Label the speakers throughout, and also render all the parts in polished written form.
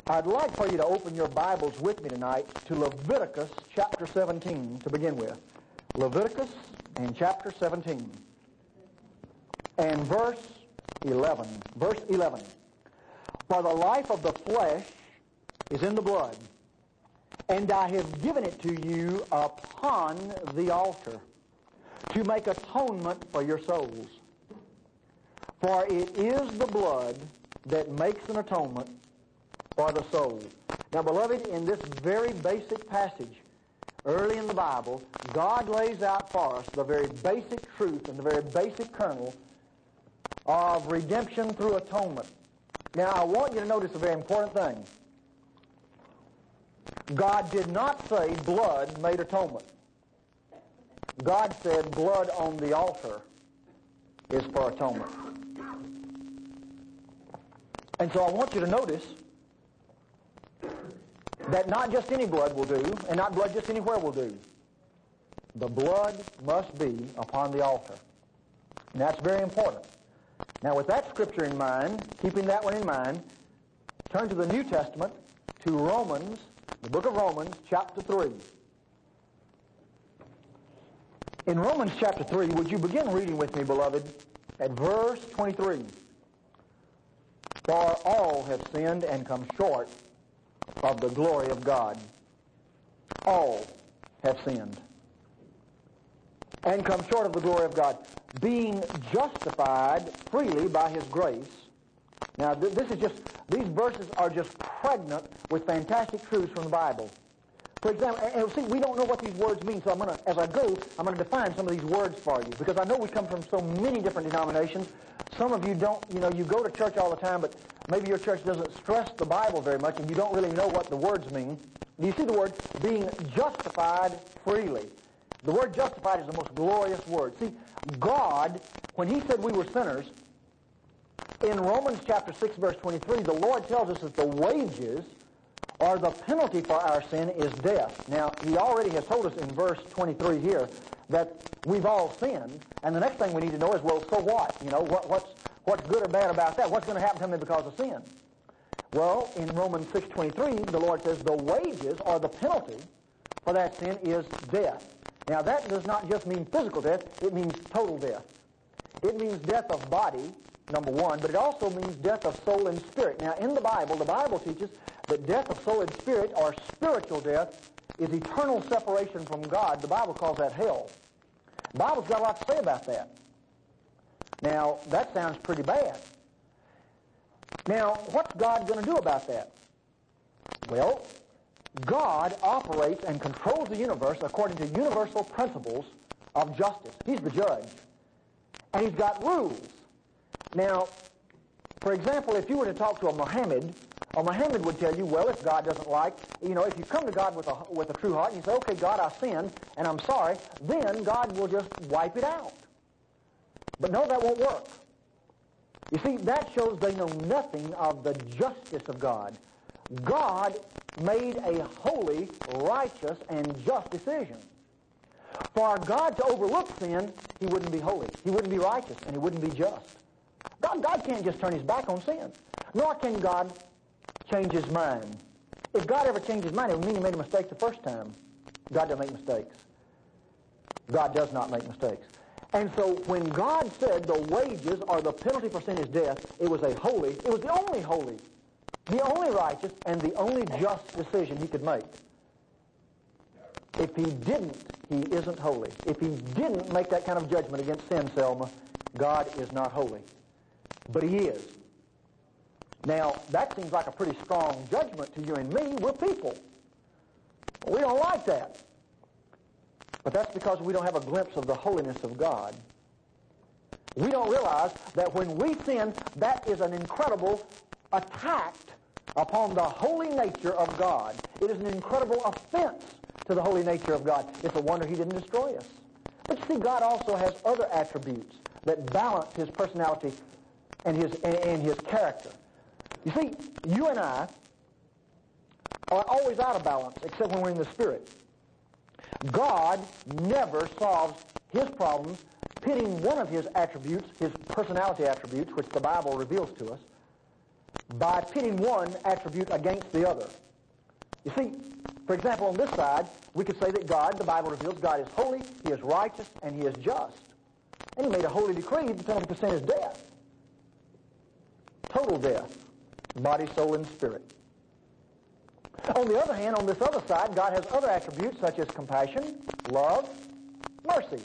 Speaker 1: I'd like for you to open your Bibles with me tonight to Leviticus chapter 17 to begin with. Leviticus and chapter 17 and verse 11. Verse 11. For the life of the flesh is in the blood, and I have given it to you upon the altar to make atonement for your souls. For it is the blood that makes an atonement for the soul. Now, beloved, in this very basic passage, early in the Bible, God lays out for us the very basic truth and the very basic kernel of redemption through atonement. Now, I want you to notice a very important thing. God did not say blood made atonement. God said blood on the altar is for atonement. And so I want you to notice that not just any blood will do, and not blood just anywhere will do. The blood must be upon the altar. And that's very important. Now, with that scripture in mind, keeping that one in mind, turn to the New Testament, to Romans, the book of Romans, chapter 3. In Romans chapter 3, would you begin reading with me, beloved, at verse 23. For all have sinned and come short of the glory of God. All have sinned and come short of the glory of God, being justified freely by His grace. Now, these verses are just pregnant with fantastic truths from the Bible. For example, and see, we don't know what these words mean, so as I go, I'm going to define some of these words for you, because I know we come from so many different denominations. Some of you don't, you go to church all the time, but maybe your church doesn't stress the Bible very much, and you don't really know what the words mean. Do you see the word being justified freely? The word justified is the most glorious word. See, God, when He said we were sinners, in Romans chapter 6, verse 23, the Lord tells us that the wages or the penalty for our sin is death. Now, He already has told us in verse 23 here that we've all sinned, and the next thing we need to know is, well, so what? What's good or bad about that? What's going to happen to me because of sin? Well, in Romans 6:23, the Lord says the wages or the penalty for that sin is death. Now, that does not just mean physical death, it means total death. It means death of body, number one, but it also means death of soul and spirit. Now, in the Bible teaches that death of soul and spirit, or spiritual death, is eternal separation from God. The Bible calls that hell. The Bible's got a lot to say about that. Now, that sounds pretty bad. Now, what's God going to do about that? Well, God operates and controls the universe according to universal principles of justice. He's the judge. And He's got rules. Now, for example, if you were to talk to a Mohammed would tell you, well, if God doesn't like, if you come to God with a true heart and you say, okay, God, I sinned and I'm sorry, then God will just wipe it out. But no, that won't work. You see, that shows they know nothing of the justice of God. God made a holy, righteous, and just decision. For God to overlook sin, He wouldn't be holy, He wouldn't be righteous, and He wouldn't be just. God can't just turn His back on sin. Nor can God change His mind. If God ever changed His mind, it would mean He made a mistake the first time. God doesn't make mistakes. God does not make mistakes. And so when God said the wages or the penalty for sin is death, it was the only holy, the only righteous, and the only just decision He could make. If He didn't, He isn't holy. If He didn't make that kind of judgment against sin, Selma, God is not holy. But He is. Now, that seems like a pretty strong judgment to you and me. We're people. We don't like that. But that's because we don't have a glimpse of the holiness of God. We don't realize that when we sin, that is an incredible attack upon the holy nature of God. It is an incredible offense to the holy nature of God. It's a wonder He didn't destroy us. But you see, God also has other attributes that balance His personality and His character. You see, you and I are always out of balance except when we're in the Spirit. God never solves His problems pitting one of His attributes, His personality attributes, which the Bible reveals to us, by pitting one attribute against the other. You see, for example, on this side, we could say that God, the Bible reveals, God is holy, He is righteous, and He is just. And He made a holy decree, the penalty for sin is death. Total death, body, soul, and spirit. On the other hand, on this other side, God has other attributes such as compassion, love, mercy.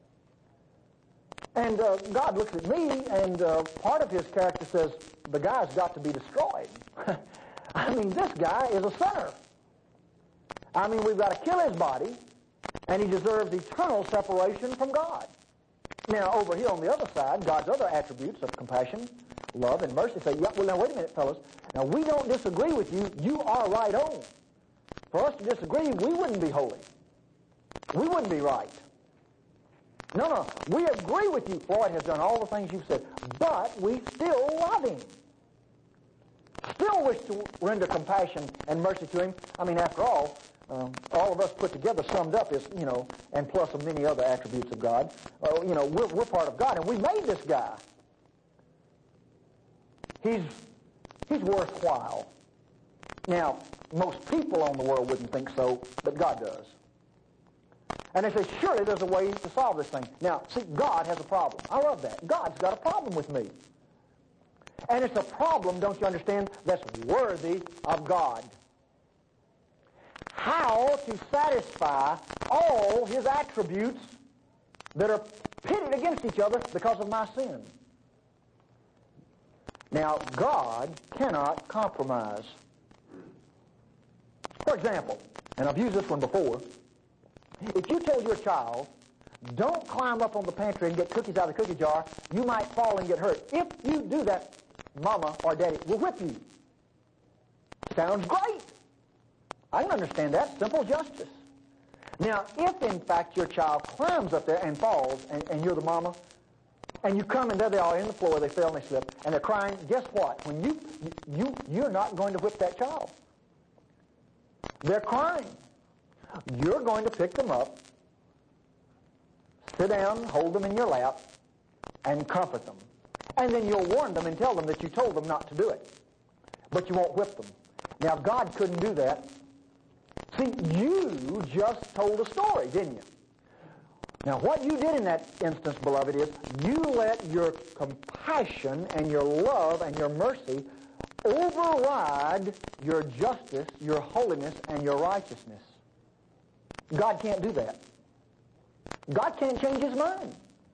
Speaker 1: And God looks at me, and part of His character says, the guy's got to be destroyed. I mean, this guy is a sinner. I mean, we've got to kill his body, and he deserves eternal separation from God. Now, over here on the other side, God's other attributes of compassion, love, and mercy say, yeah, well, now, wait a minute, fellas. Now, we don't disagree with you. You are right on. For us to disagree, we wouldn't be holy. We wouldn't be right. No, we agree with you. Floyd has done all the things you've said, but we still love him. Still wish to render compassion and mercy to him. I mean, after all of us put together summed up is, and plus of many other attributes of God, we're part of God, and we made this guy. He's worthwhile. Now, most people on the world wouldn't think so, but God does. And they say, surely there's a way to solve this thing. Now, see, God has a problem. I love that. God's got a problem with me. And it's a problem, don't you understand, that's worthy of God. How to satisfy all His attributes that are pitted against each other because of my sin. Now, God cannot compromise. For example, and I've used this one before, if you told your child, don't climb up on the pantry and get cookies out of the cookie jar, you might fall and get hurt. If you do that, Mama or Daddy will whip you. Sounds great. I can understand that. Simple justice. Now, if in fact your child climbs up there and falls, and you're the mama, and you come and there they are in the floor, they fell and they slipped, and they're crying, guess what? When you're not going to whip that child. They're crying. You're going to pick them up, sit down, hold them in your lap, and comfort them. And then you'll warn them and tell them that you told them not to do it. But you won't whip them. Now, God couldn't do that. See, you just told a story, didn't you? Now, what you did in that instance, beloved, is you let your compassion and your love and your mercy override your justice, your holiness, and your righteousness. God can't do that. God can't change His mind.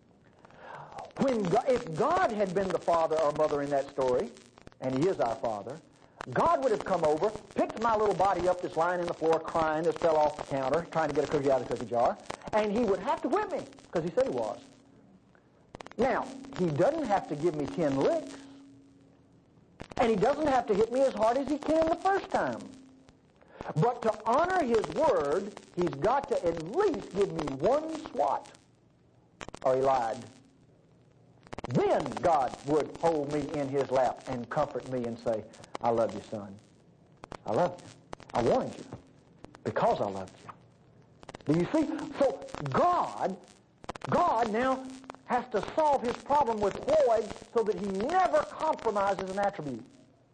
Speaker 1: If God had been the father or mother in that story, and He is our Father, God would have come over, picked my little body up that's lying in the floor crying, that's fell off the counter, trying to get a cookie out of the cookie jar, and He would have to whip me, because He said He was. Now, He doesn't have to give me 10 licks, and He doesn't have to hit me as hard as He can the first time. But to honor His word, He's got to at least give me one swat, or He lied. Then God would hold me in His lap and comfort me and say, I love you, son. I love you. I warned you because I loved you. Do you see? So God now has to solve His problem with Floyd so that He never compromises an attribute.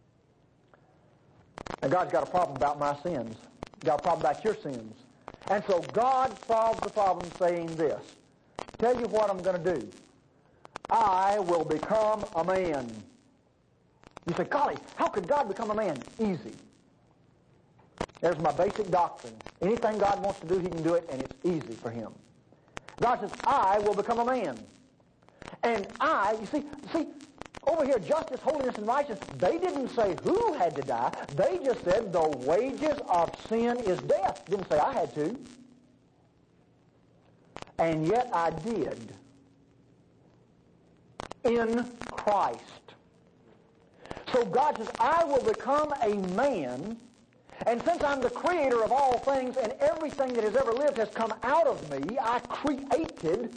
Speaker 1: And God's got a problem about my sins. Got a problem about your sins. And so God solves the problem saying this. Tell you what I'm going to do. I will become a man. You say, golly, how could God become a man? Easy. There's my basic doctrine. Anything God wants to do, He can do it, and it's easy for Him. God says, I will become a man. And you see, over here, justice, holiness, and righteousness, they didn't say who had to die. They just said the wages of sin is death. Didn't say I had to. And yet I did. In Christ. So God says, I will become a man, and since I'm the creator of all things, and everything that has ever lived has come out of me, I created,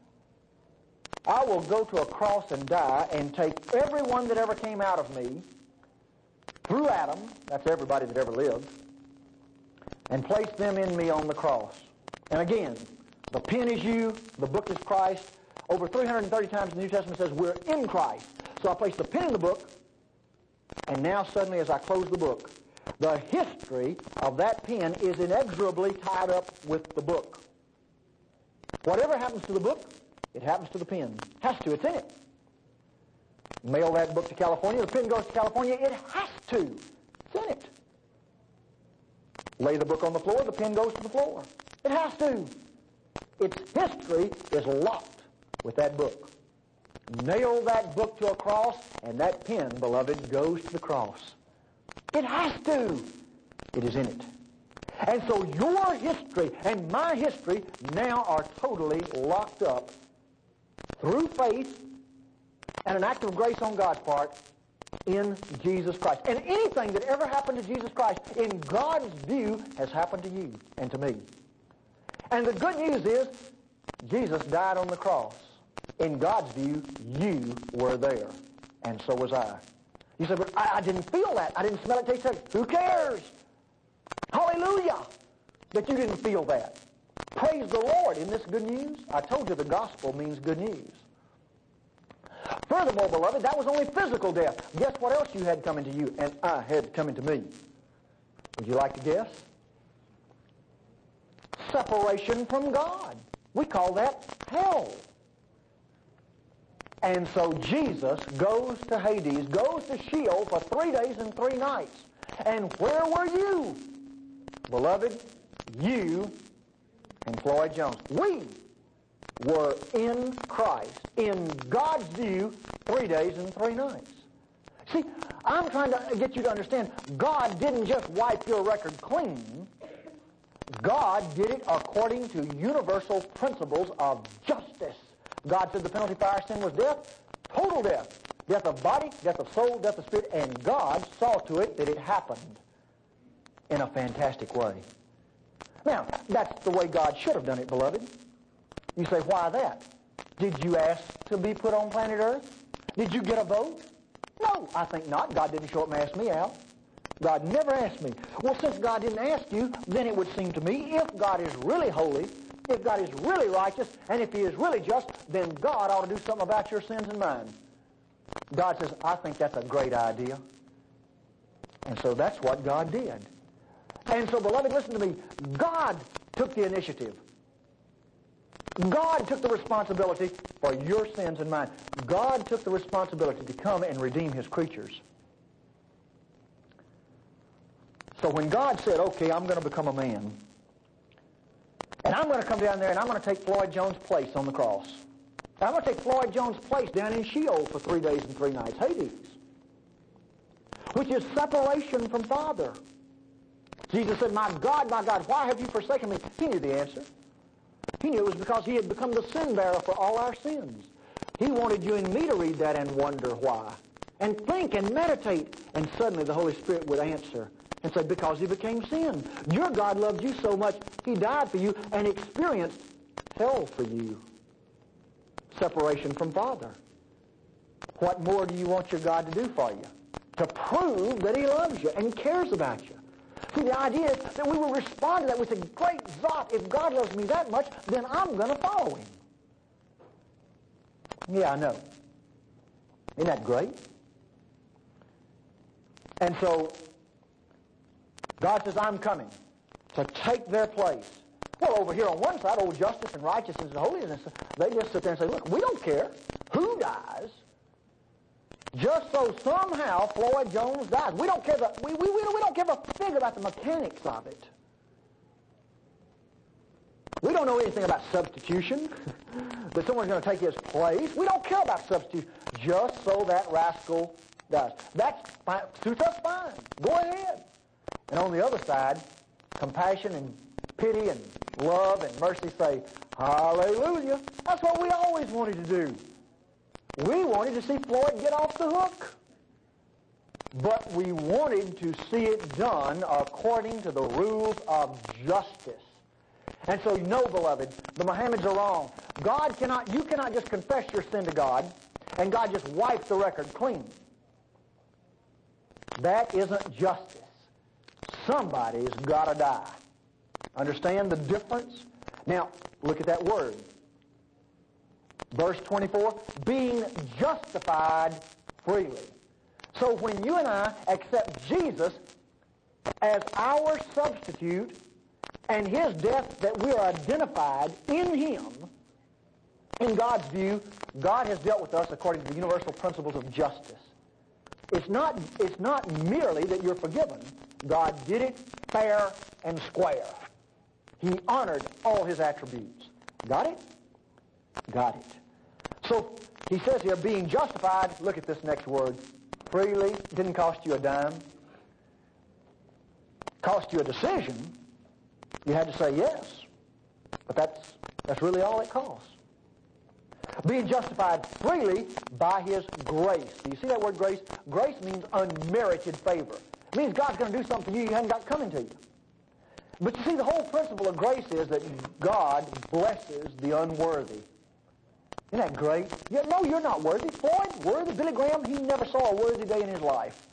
Speaker 1: I will go to a cross and die and take everyone that ever came out of me, through Adam, that's everybody that ever lived, and place them in me on the cross. And again, the pen is you, the book is Christ. Over 330 times in the New Testament says we're in Christ. So I place the pen in the book, And now suddenly as I close the book, the history of that pen is inexorably tied up with the book. Whatever happens to the book, it happens to the pen. Has to. It's in it. Mail that book to California. The pen goes to California. It has to. It's in it. Lay the book on the floor. The pen goes to the floor. It has to. Its history is locked with that book. Nail that book to a cross, and that pen, beloved, goes to the cross. It has to. It is in it. And so your history and my history now are totally locked up through faith and an act of grace on God's part in Jesus Christ. And anything that ever happened to Jesus Christ, in God's view, has happened to you and to me. And the good news is, Jesus died on the cross. In God's view, you were there, and so was I. You say, but I didn't feel that. I didn't smell it, taste that. Who cares? Hallelujah that you didn't feel that. Praise the Lord. Isn't this good news? I told you the gospel means good news. Furthermore, beloved, that was only physical death. Guess what else you had coming to you and I had coming to me? Would you like to guess? Separation from God. We call that hell. And so Jesus goes to Hades, goes to Sheol for 3 days and 3 nights. And where were you? Beloved, you and Floyd Jones. We were in Christ, in God's view, 3 days and 3 nights. See, I'm trying to get you to understand, God didn't just wipe your record clean. God did it according to universal principles of justice. God said the penalty for our sin was death, total death. Death of body, death of soul, death of spirit, and God saw to it that it happened in a fantastic way. Now, that's the way God should have done it, beloved. You say, why that? Did you ask to be put on planet Earth? Did you get a vote? No, I think not. God didn't show up and ask me out. God never asked me. Well, since God didn't ask you, then it would seem to me, if God is really holy, if God is really righteous, and if He is really just, then God ought to do something about your sins and mine. God says, I think that's a great idea. And so that's what God did. And so, beloved, listen to me. God took the initiative. God took the responsibility for your sins and mine. God took the responsibility to come and redeem His creatures. So when God said, okay, I'm going to become a man, and I'm going to come down there and I'm going to take Floyd Jones' place on the cross. I'm going to take Floyd Jones' place down in Sheol for 3 days and 3 nights, Hades, which is separation from Father. Jesus said, my God, why have you forsaken me? He knew the answer. He knew it was because He had become the sin bearer for all our sins. He wanted you and me to read that and wonder why, and think and meditate, and suddenly the Holy Spirit would answer and say, because He became sin. Your God loved you so much, He died for you and experienced hell for you. Separation from Father. What more do you want your God to do for you? To prove that He loves you and cares about you. See, the idea is that we will respond to that with a great thought. If God loves me that much, then I'm going to follow Him. Yeah, I know. Isn't that great? And so, God says, I'm coming to take their place. Well, over here on one side, old justice and righteousness and holiness, they just sit there and say, look, we don't care who dies, just so somehow Floyd Jones dies. We don't care. We don't give a fig about the mechanics of it. We don't know anything about substitution, that someone's going to take his place. We don't care about substitution, just so that rascal does. That's fine. Suits us fine. Go ahead. And on the other side, compassion and pity and love and mercy say, hallelujah. That's what we always wanted to do. We wanted to see Floyd get off the hook. But we wanted to see it done according to the rules of justice. And so, no, beloved, the Mohammeds are wrong. You cannot just confess your sin to God, and God just wipes the record clean. That isn't justice. Somebody's got to die. Understand the difference? Now, look at that word. Verse 24, being justified freely. So when you and I accept Jesus as our substitute and His death, that we are identified in Him, in God's view, God has dealt with us according to the universal principles of justice. It's not merely that you're forgiven. God did it fair and square. He honored all His attributes. Got it? Got it. So he says here, being justified, look at this next word, freely. It didn't cost you a dime. Cost you a decision. You had to say yes. But that's really all it costs. Being justified freely by His grace. Do you see that word grace? Grace means unmerited favor. It means God's going to do something for you haven't got coming to you. But you see, the whole principle of grace is that God blesses the unworthy. Isn't that great? No, you're not worthy. Floyd, worthy. Billy Graham, he never saw a worthy day in his life.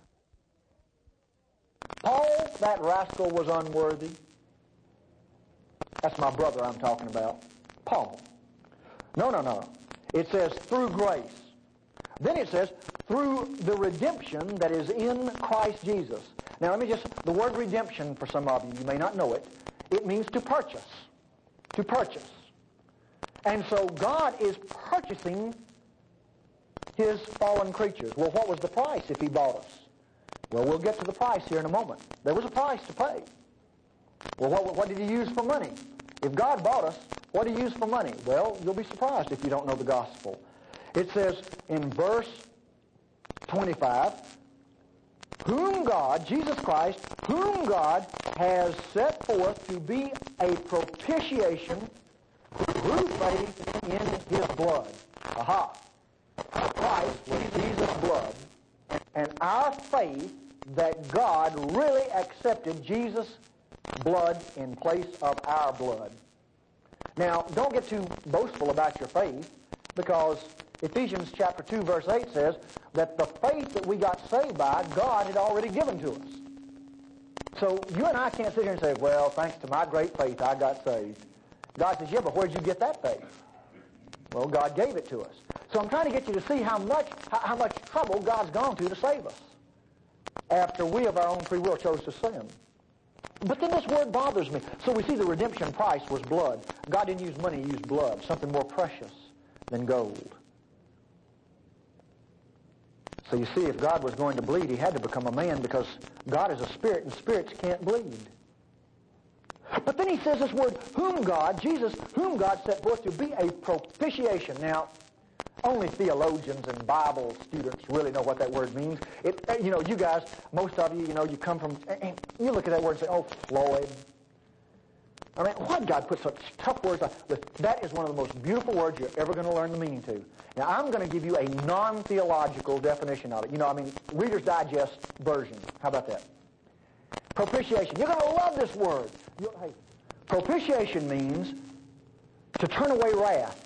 Speaker 1: Paul, that rascal, was unworthy. That's my brother I'm talking about. Paul. No. It says through grace. Then it says through the redemption that is in Christ Jesus. Now the word redemption for some of you may not know it. It means to purchase. To purchase. And so God is purchasing His fallen creatures. Well, what was the price if He bought us? Well, we'll get to the price here in a moment. There was a price to pay. Well, what did He use for money? If God bought us, what did He use for money? Well, you'll be surprised if you don't know the gospel. It says in verse 25, whom God, Jesus Christ, whom God has set forth to be a propitiation through faith in His blood. Aha. Christ was Jesus' blood. And our faith that God really accepted Jesus' blood in place of our blood. Now, don't get too boastful about your faith, because Ephesians chapter 2, verse 8 says that the faith that we got saved by, God had already given to us. So you and I can't sit here and say, well, thanks to my great faith, I got saved. God says, yeah, but where'd you get that faith? Well, God gave it to us. So I'm trying to get you to see how much trouble God's gone to save us after we of our own free will chose to sin. But then this word bothers me. So we see the redemption price was blood. God didn't use money, He used blood, something more precious than gold. So you see, if God was going to bleed, He had to become a man, because God is a spirit, and spirits can't bleed. But then He says this word, whom God, Jesus, whom God set forth to be a propitiation. Now, only theologians and Bible students really know what that word means. You guys, most of you, you come from, and you look at that word and say, oh, Floyd. I mean, why did God put such tough words on? That is one of the most beautiful words you're ever going to learn the meaning to. Now, I'm going to give you a non-theological definition of it. Reader's Digest version. How about that? Propitiation. You're going to love this word. Hey, propitiation means to turn away wrath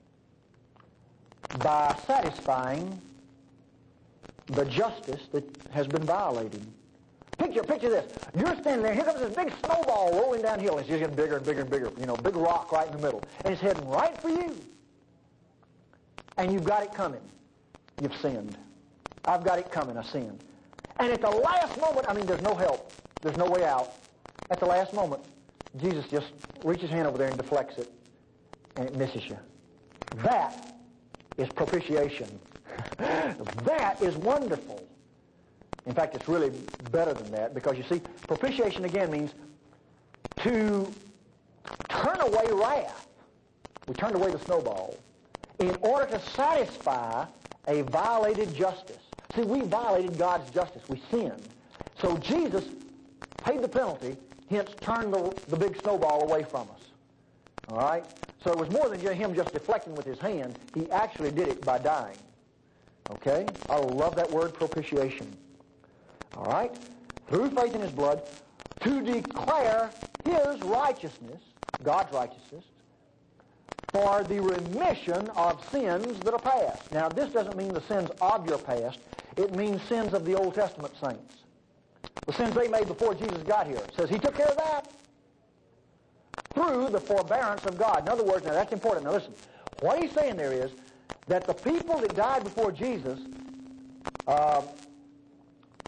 Speaker 1: by satisfying the justice that has been violated. Picture this. You're standing there. Here comes this big snowball rolling downhill. It's just getting bigger and bigger and bigger. Big rock right in the middle. And it's heading right for you. And you've got it coming. You've sinned. I've got it coming. I sinned. And at the last moment, there's no help. There's no way out. At the last moment, Jesus just reaches his hand over there and deflects it. And it misses you. That is propitiation. That is wonderful. In fact, it's really better than that, because you see, propitiation again means to turn away wrath. We turned away the snowball in order to satisfy a violated justice. See, we violated God's justice. We sinned. So Jesus paid the penalty, hence turned the big snowball away from us. All right? So it was more than him just deflecting with his hand. He actually did it by dying. Okay? I love that word, propitiation. All right? Through faith in his blood, to declare his righteousness, God's righteousness, for the remission of sins that are past. Now, this doesn't mean the sins of your past. It means sins of the Old Testament saints. The sins they made before Jesus got here. It says he took care of that through the forbearance of God. In other words, now that's important. Now listen, what he's saying there is that the people that died before Jesus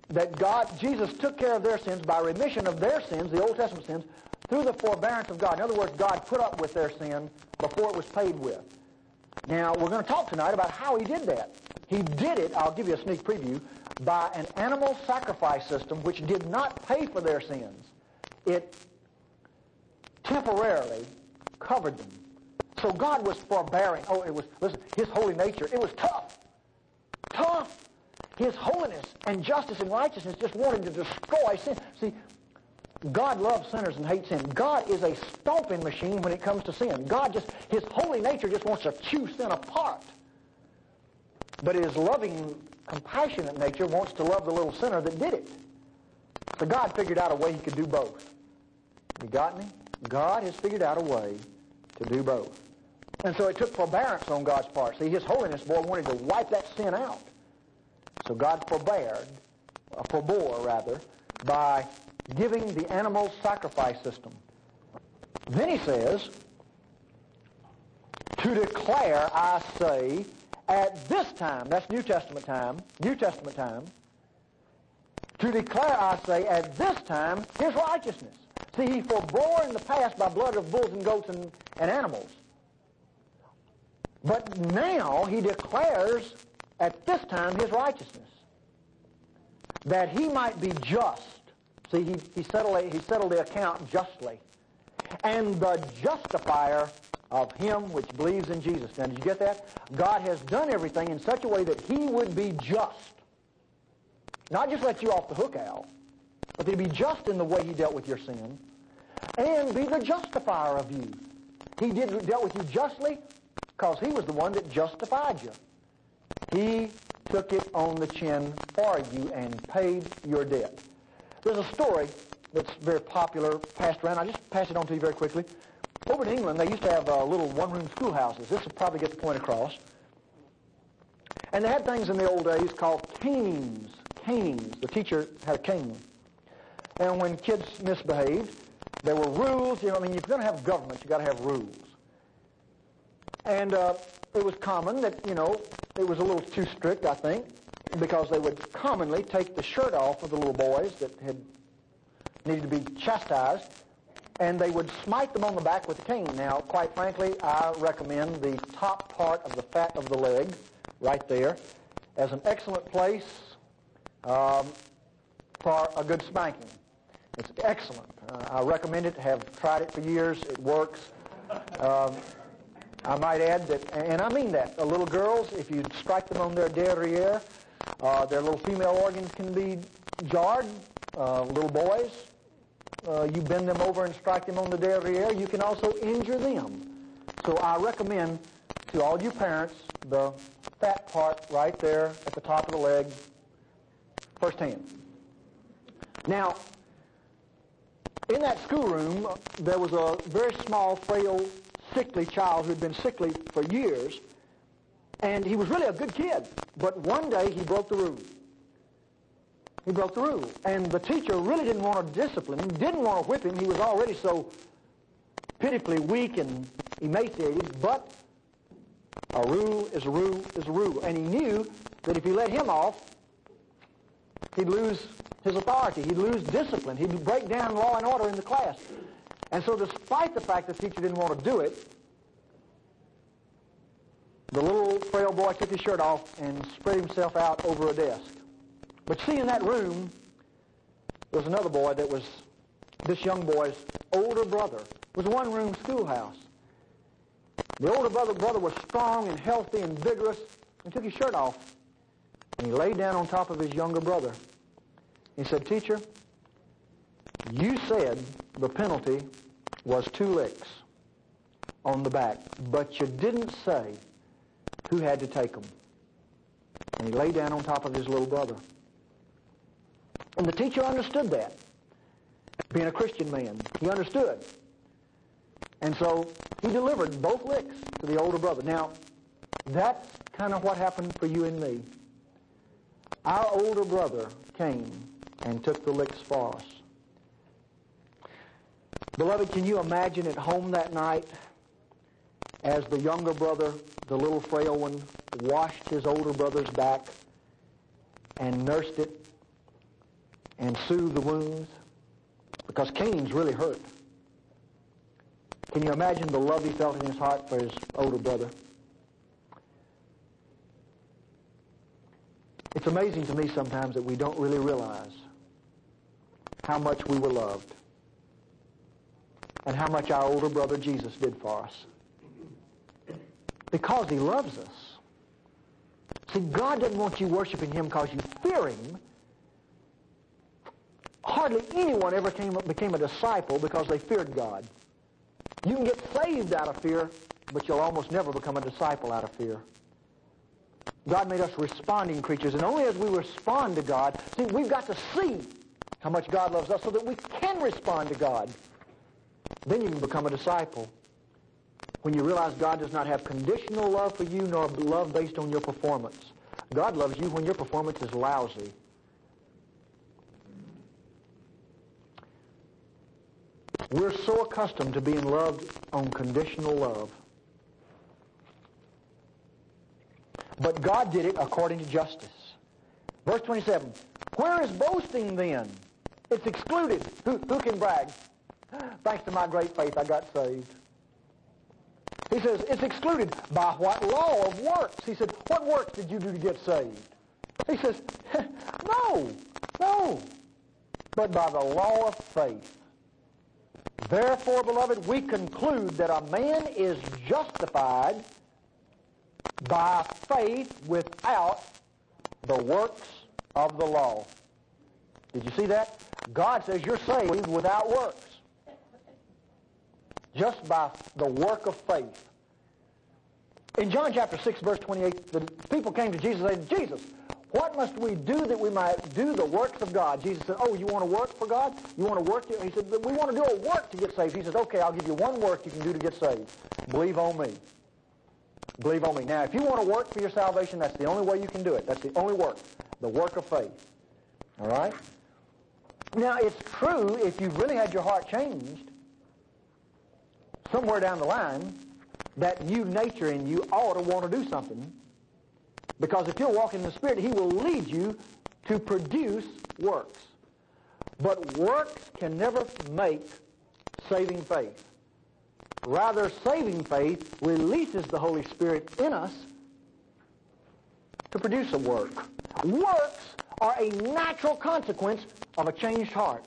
Speaker 1: that Jesus took care of their sins by remission of their sins, the Old Testament sins, through the forbearance of God. In other words, God put up with their sin before it was paid with. Now, we're going to talk tonight about how he did that. He did it, I'll give you a sneak preview, by an animal sacrifice system which did not pay for their sins. It temporarily covered them. So God was forbearing. Oh, it was, listen, his holy nature, it was tough. Tough. His holiness and justice and righteousness just wanted to destroy sin. See, God loves sinners and hates sin. God is a stomping machine when it comes to sin. His holy nature just wants to chew sin apart. But his loving, compassionate nature wants to love the little sinner that did it. So God figured out a way he could do both. You got me? God has figured out a way to do both. And so it took forbearance on God's part. See, his holiness, boy, wanted to wipe that sin out. So God forbore, by giving the animal sacrifice system. Then he says, to declare, I say, at this time, that's New Testament time, to declare, I say, at this time, his righteousness. See, he forbore in the past by blood of bulls and goats and animals. But now he declares at this time his righteousness, that he might be just. See, he settled the account justly. And the justifier of him which believes in Jesus. Now, did you get that? God has done everything in such a way that he would be just. Not just let you off the hook, Al, but he'd be just in the way he dealt with your sin, and be the justifier of you. He dealt with you justly because he was the one that justified you. He took it on the chin for you and paid your debt. There's a story that's very popular, passed around. I'll just pass it on to you very quickly. Over in England, they used to have little one-room schoolhouses. This will probably get the point across. And they had things in the old days called canings. Canings. The teacher had a cane. And when kids misbehaved, there were rules. You know, I mean, if you're going to have government, you've got to have rules. And it was common that, you know, it was a little too strict, I think, because they would commonly take the shirt off of the little boys that had needed to be chastised, and they would smite them on the back with a cane. Now, quite frankly, I recommend the top part of the fat of the leg, right there, as an excellent place for a good spanking. It's excellent. I recommend it. Have tried it for years. It works. I might add that, and I mean that, little girls, if you strike them on their derriere, their little female organs can be jarred. Little boys, you bend them over and strike them on the derriere, you can also injure them. So I recommend to all you parents the fat part right there at the top of the leg, firsthand. Now, in that schoolroom, there was a very small, frail, sickly child who'd been sickly for years, and he was really a good kid. But one day he broke the rule. He broke the rule. And the teacher really didn't want to discipline him, didn't want to whip him. He was already so pitifully weak and emaciated, but a rule is a rule is a rule. And he knew that if he let him off, he'd lose his authority. He'd lose discipline. He'd break down law and order in the class. And so despite the fact the teacher didn't want to do it, the little frail boy took his shirt off and spread himself out over a desk. But see, in that room, there was another boy that was this young boy's older brother. It was a one-room schoolhouse. The older brother was strong and healthy and vigorous, and took his shirt off. And he laid down on top of his younger brother. He said, "Teacher, you said the penalty was 2 licks on the back, but you didn't say who had to take them." And he lay down on top of his little brother. And the teacher understood that. Being a Christian man, he understood. And so he delivered both licks to the older brother. Now, that's kind of what happened for you and me. Our older brother came and took the licks for us. Beloved, can you imagine at home that night as the younger brother, the little frail one, washed his older brother's back and nursed it and soothe the wounds? Because Cain's really hurt. Can you imagine the love he felt in his heart for his older brother? It's amazing to me sometimes that we don't really realize how much we were loved and how much our older brother Jesus did for us. Because he loves us. See, God doesn't want you worshiping him because you fear him. Hardly anyone ever became a disciple because they feared God. You can get saved out of fear, but you'll almost never become a disciple out of fear. God made us responding creatures, and only as we respond to God, see, we've got to see how much God loves us so that we can respond to God. Then you can become a disciple. When you realize God does not have conditional love for you nor love based on your performance. God loves you when your performance is lousy. We're so accustomed to being loved on conditional love. But God did it according to justice. Verse 27, where is boasting then? It's excluded. Who can brag? Thanks to my great faith, I got saved. He says, it's excluded. By what law of works? He said, what works did you do to get saved? He says, no, but by the law of faith. Therefore, beloved, we conclude that a man is justified by faith without the works of the law. Did you see that? God says you're saved without works. Just by the work of faith. In John chapter 6, verse 28, the people came to Jesus and said, Jesus, what must we do that we might do the works of God? Jesus said, oh, you want to work for God? You want to work? He said, we want to do a work to get saved. He says, okay, I'll give you one work you can do to get saved. Believe on me. Believe on me. Now, if you want to work for your salvation, that's the only way you can do it. That's the only work. The work of faith. All right? Now, it's true, if you've really had your heart changed, somewhere down the line, that new nature in you ought to want to do something. Because if you're walking in the Spirit, he will lead you to produce works. But works can never make saving faith. Rather, saving faith releases the Holy Spirit in us to produce a work. Works are a natural consequence of a changed heart,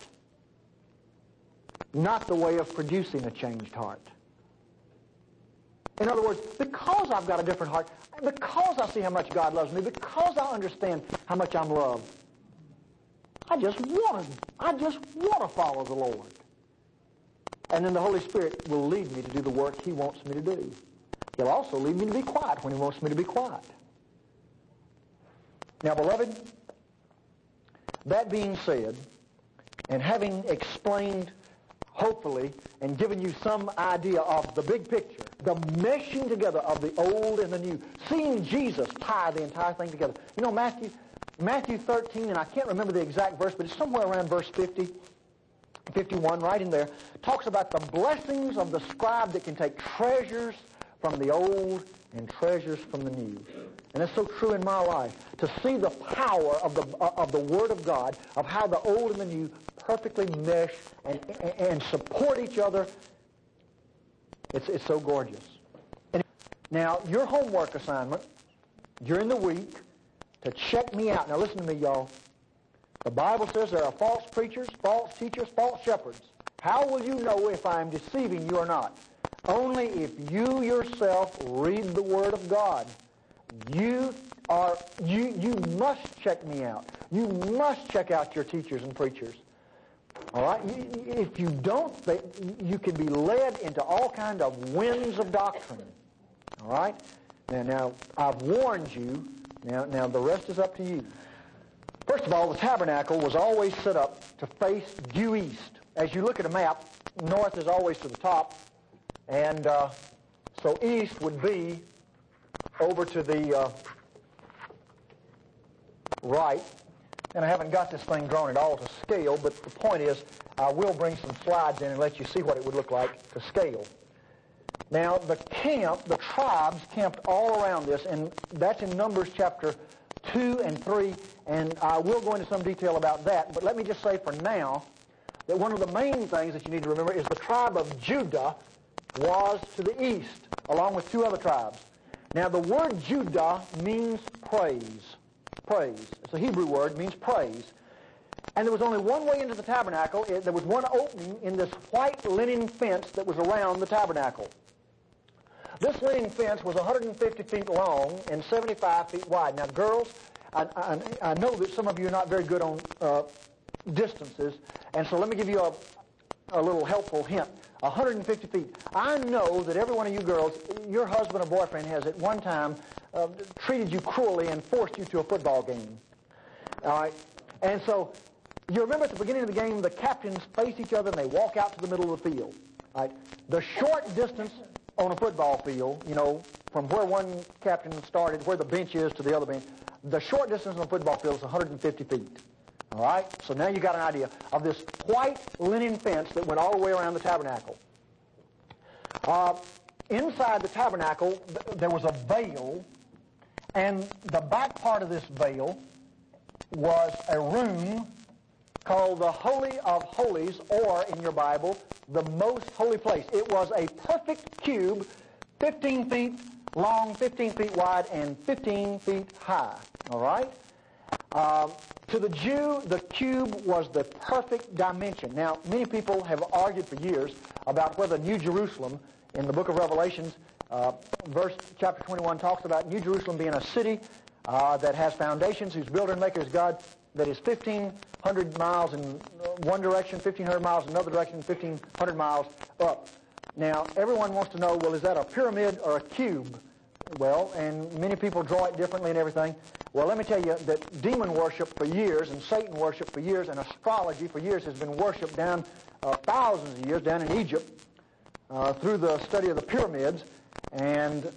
Speaker 1: not the way of producing a changed heart. In other words, because I've got a different heart, because I see how much God loves me, because I understand how much I'm loved, I just want to follow the Lord. And then the Holy Spirit will lead me to do the work he wants me to do. He'll also lead me to be quiet when he wants me to be quiet. Now, beloved, that being said, and having explained, hopefully, and given you some idea of the big picture, the meshing together of the old and the new, seeing Jesus tie the entire thing together. You know, Matthew 13, and I can't remember the exact verse, but it's somewhere around verse 50, 51, right in there, talks about the blessings of the scribe that can take treasures from the old and treasures from the new. And it's so true in my life, to see the power of the Word of God, of how the old and the new perfectly mesh and support each other. It's so gorgeous. Now, your homework assignment during the week to check me out. Now, listen to me, y'all. The Bible says there are false preachers, false teachers, false shepherds. How will you know if I am deceiving you or not? Only if you yourself read the Word of God. You must check me out. You must check out your teachers and preachers. All right? If you don't, you can be led into all kinds of winds of doctrine. All right? Now I've warned you. Now the rest is up to you. First of all, the tabernacle was always set up to face due east. As you look at a map, north is always to the top, and so east would be over to the right. And I haven't got this thing drawn at all to scale, but the point is I will bring some slides in and let you see what it would look like to scale. Now, the tribes camped all around this, and that's in Numbers chapter 2 and 3, and I will go into some detail about that. But let me just say for now that one of the main things that you need to remember is the tribe of Judah was to the east, along with 2 other tribes. Now, the word Judah means praise. Praise. It's a Hebrew word, means praise. And there was only one way into the tabernacle. There was one opening in this white linen fence that was around the tabernacle. This linen fence was 150 feet long and 75 feet wide. Now, girls, I know that some of you are not very good on distances, and so let me give you a little helpful hint. 150 feet. I know that every one of you girls, your husband or boyfriend has at one time treated you cruelly and forced you to a football game. All right? And so you remember at the beginning of the game, the captains face each other and they walk out to the middle of the field. All right? The short distance on a football field, you know, from where one captain started, where the bench is to the other bench, the short distance on a football field is 150 feet. All right? So now you got an idea of this white linen fence that went all the way around the tabernacle. Inside the tabernacle, there was a veil, and the back part of this veil was a room called the Holy of Holies, or in your Bible, the Most Holy Place. It was a perfect cube, 15 feet long, 15 feet wide, and 15 feet high. All right? To the Jew, the cube was the perfect dimension. Now, many people have argued for years about whether New Jerusalem, in the book of Revelations, chapter 21 talks about New Jerusalem being a city that has foundations, whose builder and maker is God, that is 1,500 miles in one direction, 1,500 miles in another direction, 1,500 miles up. Now, everyone wants to know, well, is that a pyramid or a cube? Well, and many people draw it differently and everything. Well, let me tell you that demon worship for years and Satan worship for years and astrology for years has been worshipped down thousands of years down in Egypt through the study of the pyramids. And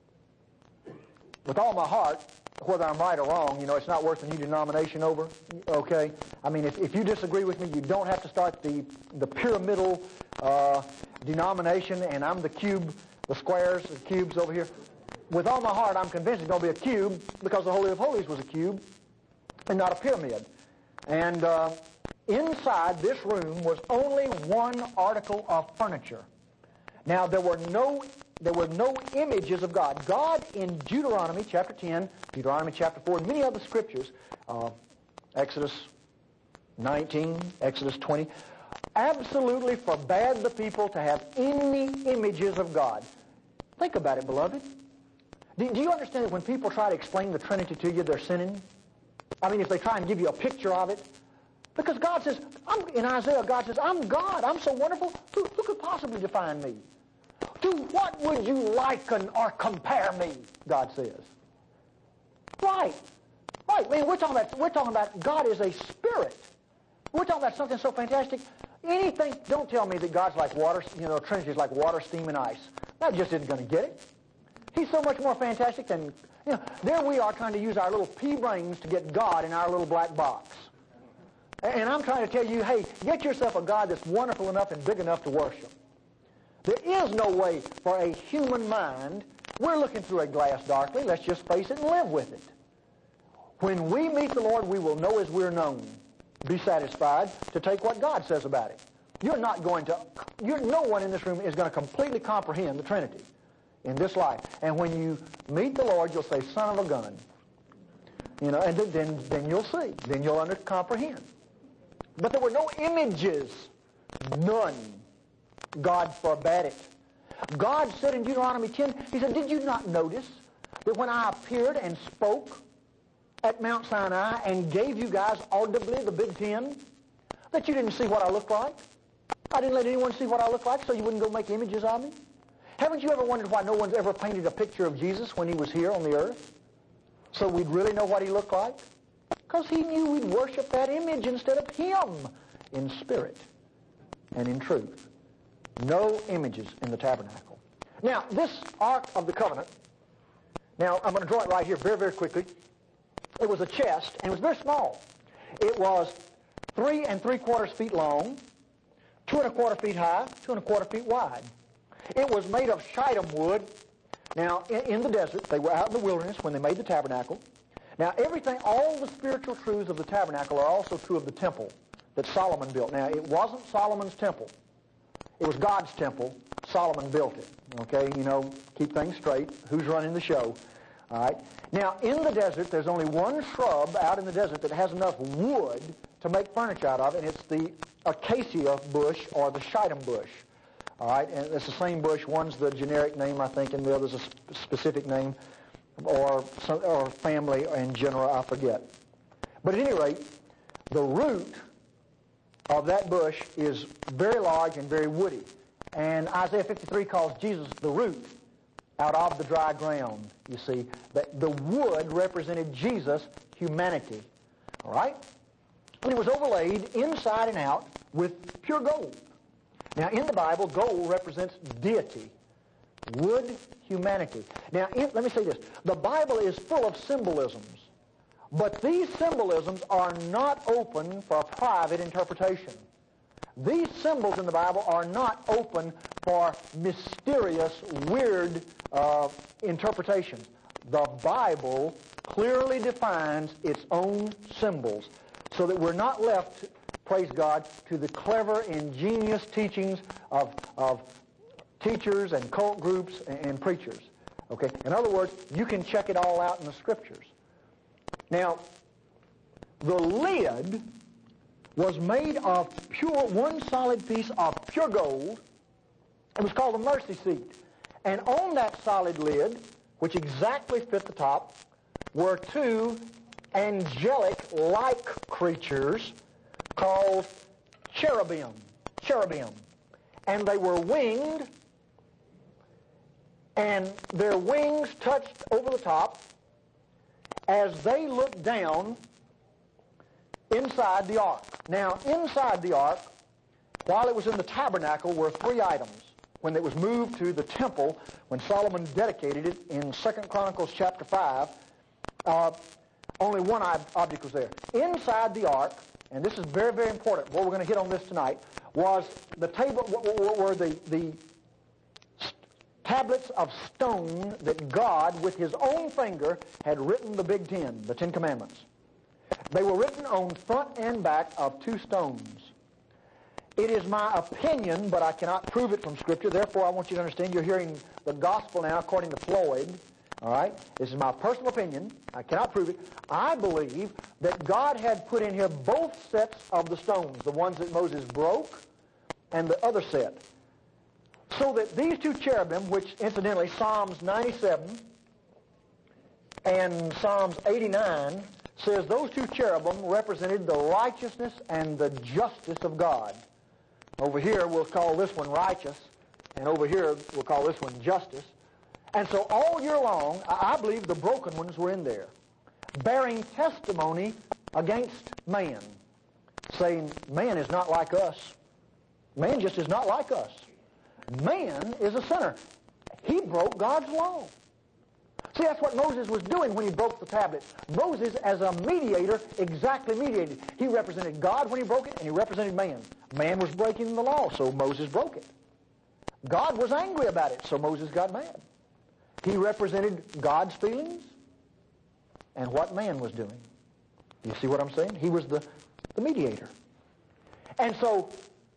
Speaker 1: with all my heart, whether I'm right or wrong, you know, it's not worth a new denomination over, okay? I mean, if you disagree with me, you don't have to start the pyramidal denomination, and I'm the cube, the squares, the cubes over here. With all my heart, I'm convinced it's going to be a cube because the Holy of Holies was a cube and not a pyramid. And inside this room was only one article of furniture. Now, there were no images of God. God in Deuteronomy chapter 10, Deuteronomy chapter 4, and many other scriptures, Exodus 19, Exodus 20, absolutely forbade the people to have any images of God. Think about it, beloved. Do you understand that when people try to explain the Trinity to you, they're sinning? I mean, if they try and give you a picture of it. Because God says, in Isaiah, God says, I'm God. I'm so wonderful. Who could possibly define me? To what would you liken or compare me? God says. Right. I mean, we're talking about God is a spirit. We're talking about something so fantastic. Anything, don't tell me that God's like water, you know, Trinity is like water, steam, and ice. That just isn't going to get it. He's so much more fantastic than, you know, there we are trying to use our little pea brains to get God in our little black box. And I'm trying to tell you, hey, get yourself a God that's wonderful enough and big enough to worship. There is no way for a human mind. We're looking through a glass darkly. Let's just face it and live with it. When we meet the Lord, we will know as we're known. Be satisfied to take what God says about it. No one in this room is going to completely comprehend the Trinity in this life. And when you meet the Lord, you'll say, son of a gun. You know, and then you'll see. Then you'll comprehend. But there were no images. None. God forbade it. God said in Deuteronomy 10, he said, did you not notice that when I appeared and spoke at Mount Sinai and gave you guys audibly the Big Ten, that you didn't see what I looked like? I didn't let anyone see what I looked like so you wouldn't go make images of me? Haven't you ever wondered why no one's ever painted a picture of Jesus when he was here on the earth? So we'd really know what he looked like? Because he knew we'd worship that image instead of him in spirit and in truth. No images in the tabernacle. Now, this Ark of the Covenant, now I'm going to draw it right here very, very quickly. It was a chest, and it was very small. It was 3 3/4 feet long, 2 1/4 feet high, 2 1/4 feet wide. It was made of shittim wood. Now, in the desert, they were out in the wilderness when they made the tabernacle. Now, all the spiritual truths of the tabernacle are also true of the temple that Solomon built. Now, it wasn't Solomon's temple. It was God's temple. Solomon built it. Okay, keep things straight. Who's running the show? All right. Now, in the desert, there's only one shrub out in the desert that has enough wood to make furniture out of, and it's the acacia bush or the shittim bush. All right, and it's the same bush. One's the generic name, I think, and the other's a specific name, or family in general, I forget. But at any rate, the root of that bush is very large and very woody. And Isaiah 53 calls Jesus the root out of the dry ground, you see. The wood represented Jesus' humanity, all right? And it was overlaid inside and out with pure gold. Now, in the Bible, gold represents deity. Wood, humanity. Now, let me say this. The Bible is full of symbolisms, but these symbolisms are not open for private interpretation. These symbols in the Bible are not open for mysterious, weird interpretations. The Bible clearly defines its own symbols so that we're not left, praise God, to the clever, ingenious teachings of teachers and cult groups and preachers. Okay? In other words, you can check it all out in the Scriptures. Now, the lid was made of one solid piece of pure gold. It was called the mercy seat. And on that solid lid, which exactly fit the top, were two angelic-like creatures called cherubim. And they were winged, and their wings touched over the top as they looked down inside the ark. Now, inside the ark, while it was in the tabernacle, were three items. When it was moved to the temple, when Solomon dedicated it in 2 Chronicles chapter 5, only one object was there. Inside the ark, and this is very, very important, what we're going to hit on this tonight, was the tablets of stone that God, with His own finger, had written the Big Ten, the Ten Commandments. They were written on front and back of two stones. It is my opinion, but I cannot prove it from Scripture. Therefore, I want you to understand you're hearing the gospel now according to Floyd. All right? This is my personal opinion. I cannot prove it. I believe that God had put in here both sets of the stones, the ones that Moses broke and the other set, so that these two cherubim, which incidentally Psalms 97 and Psalms 89 says those two cherubim represented the righteousness and the justice of God. Over here we'll call this one righteous, and over here we'll call this one justice. And so all year long, I believe the broken ones were in there, bearing testimony against man, saying, man is not like us. Man just is not like us. Man is a sinner. He broke God's law. See, that's what Moses was doing when he broke the tablet. Moses, as a mediator, exactly mediated. He represented God when he broke it, and he represented man. Man was breaking the law, so Moses broke it. God was angry about it, so Moses got mad. He represented God's feelings and what man was doing. Do you see what I'm saying? He was the mediator. And so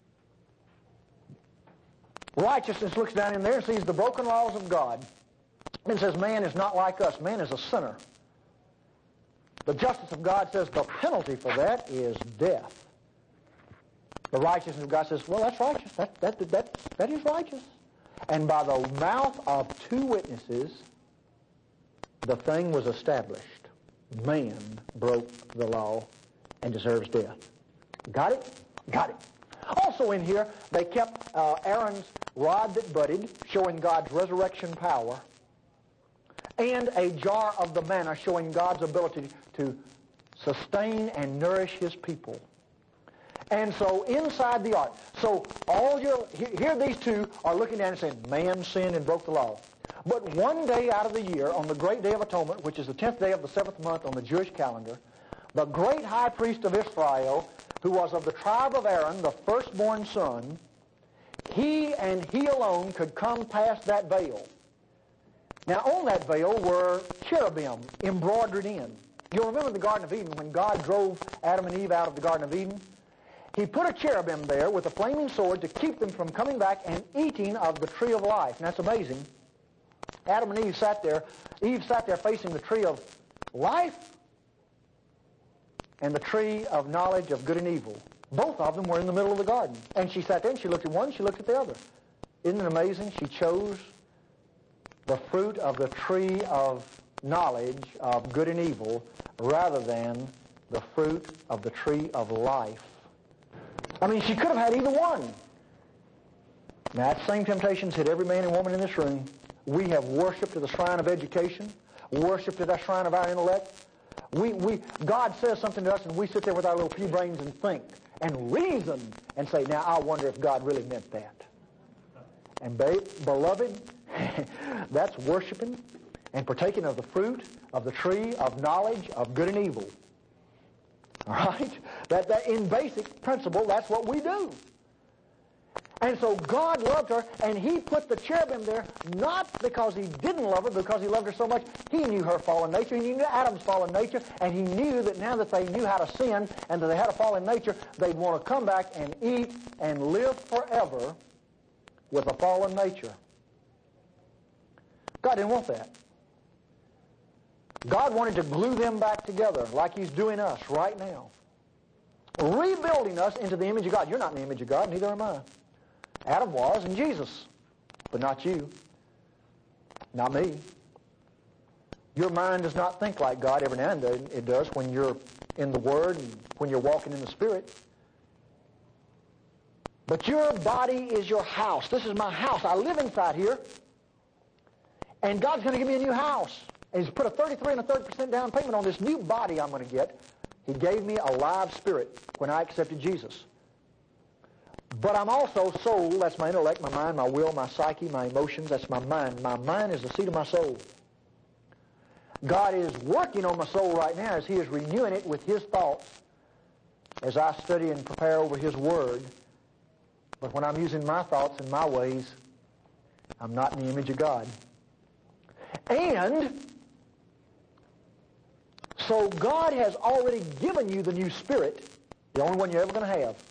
Speaker 1: righteousness looks down in there and sees the broken laws of God and says man is not like us. Man is a sinner. The justice of God says the penalty for that is death. The righteousness of God says, well, that's righteous. That is righteous. And by the mouth of two witnesses, the thing was established. Man broke the law and deserves death. Got it? Got it. Also in here, they kept Aaron's rod that budded, showing God's resurrection power, and a jar of the manna, showing God's ability to sustain and nourish His people. And so inside the ark, so here these two are looking down and saying, man sinned and broke the law. But one day out of the year, on the great day of atonement, which is the 10th day of the 7th month on the Jewish calendar, the great high priest of Israel, who was of the tribe of Aaron, the firstborn son, he and he alone could come past that veil. Now on that veil were cherubim embroidered in. You'll remember the Garden of Eden when God drove Adam and Eve out of the Garden of Eden. He put a cherubim there with a flaming sword to keep them from coming back and eating of the tree of life. And that's amazing. Adam and Eve sat there. Eve sat there facing the tree of life and the tree of knowledge of good and evil. Both of them were in the middle of the garden. And she sat there and she looked at one, she looked at the other. Isn't it amazing? She chose the fruit of the tree of knowledge of good and evil rather than the fruit of the tree of life. I mean, she could have had either one. Now, that same temptation's hit every man and woman in this room. We have worshiped at the shrine of education, worshiped at the shrine of our intellect. God says something to us, and we sit there with our little pea brains and think and reason and say, now, I wonder if God really meant that. And beloved, that's worshiping and partaking of the fruit of the tree of knowledge of good and evil. All right? That in basic principle, that's what we do. And so God loved her, and He put the cherubim there not because He didn't love her, because He loved her so much. He knew her fallen nature. He knew Adam's fallen nature, and He knew that now that they knew how to sin and that they had a fallen nature, they'd want to come back and eat and live forever with a fallen nature. God didn't want that. God wanted to glue them back together like He's doing us right now. Rebuilding us into the image of God. You're not in the image of God, neither am I. Adam was, and Jesus, but not you. Not me. Your mind does not think like God. Every now and then it does when you're in the Word and when you're walking in the Spirit. But your body is your house. This is my house. I live inside here. And God's going to give me a new house. And He's put a 33 and a 30% down payment on this new body I'm going to get. He gave me a live spirit when I accepted Jesus. But I'm also soul. That's my intellect, my mind, my will, my psyche, my emotions. That's my mind. My mind is the seat of my soul. God is working on my soul right now as He is renewing it with His thoughts as I study and prepare over His Word. But when I'm using my thoughts and my ways, I'm not in the image of God. And so God has already given you the new spirit, the only one you're ever going to have,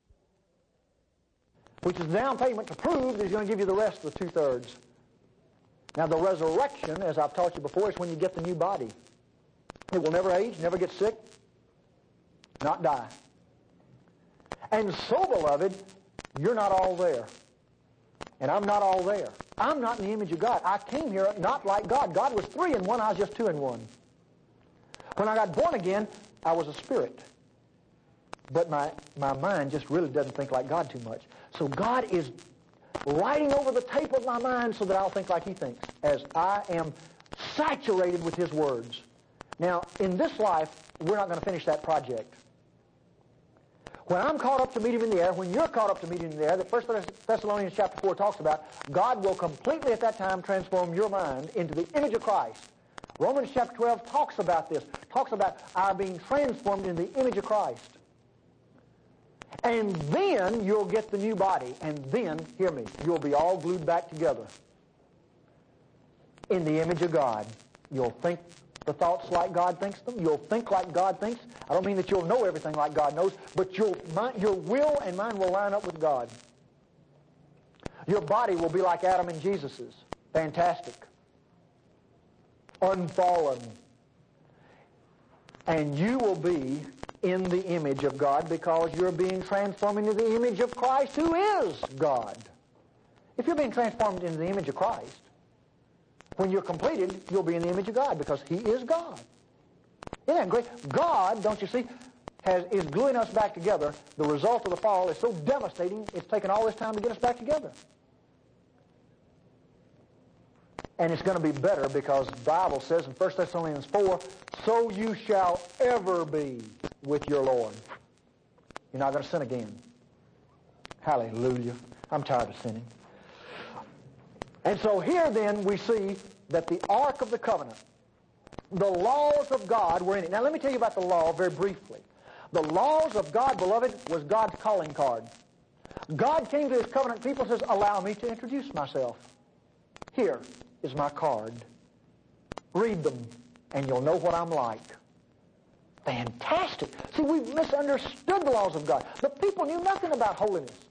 Speaker 1: which is the down payment to prove that He's going to give you the rest of the two-thirds. Now, the resurrection, as I've taught you before, is when you get the new body. It will never age, never get sick, not die. And so, beloved, you're not all there. And I'm not all there. I'm not in the image of God. I came here not like God. God was 3 in 1, I was just 2 in 1. When I got born again, I was a spirit. But my mind just really doesn't think like God too much. So God is writing over the tape of my mind so that I'll think like He thinks, as I am saturated with His words. Now, in this life, we're not going to finish that project. When I'm caught up to meet Him in the air, when you're caught up to meet Him in the air, that 1 Thessalonians chapter 4 talks about, God will completely at that time transform your mind into the image of Christ. Romans chapter 12 talks about this, talks about our being transformed into the image of Christ. And then you'll get the new body, and then, hear me, you'll be all glued back together in the image of God. You'll think the thoughts like God thinks them. You'll think like God thinks. I don't mean that you'll know everything like God knows, but your will and mind will line up with God. Your body will be like Adam and Jesus's. Fantastic. Unfallen. And you will be in the image of God because you're being transformed into the image of Christ, who is God. If you're being transformed into the image of Christ, when you're completed, you'll be in the image of God because He is God. Isn't that great? God, don't you see, is gluing us back together. The result of the fall is so devastating, it's taken all this time to get us back together. And it's going to be better because the Bible says in 1 Thessalonians 4, so you shall ever be with your Lord. You're not going to sin again. Hallelujah. I'm tired of sinning. And so here then we see that the Ark of the Covenant, the laws of God were in it. Now let me tell you about the law very briefly. The laws of God, beloved, was God's calling card. God came to His covenant people and says, allow me to introduce myself. Here is my card. Read them, and you'll know what I'm like. fantastic. See, we've misunderstood the laws of God. The people knew nothing about holiness.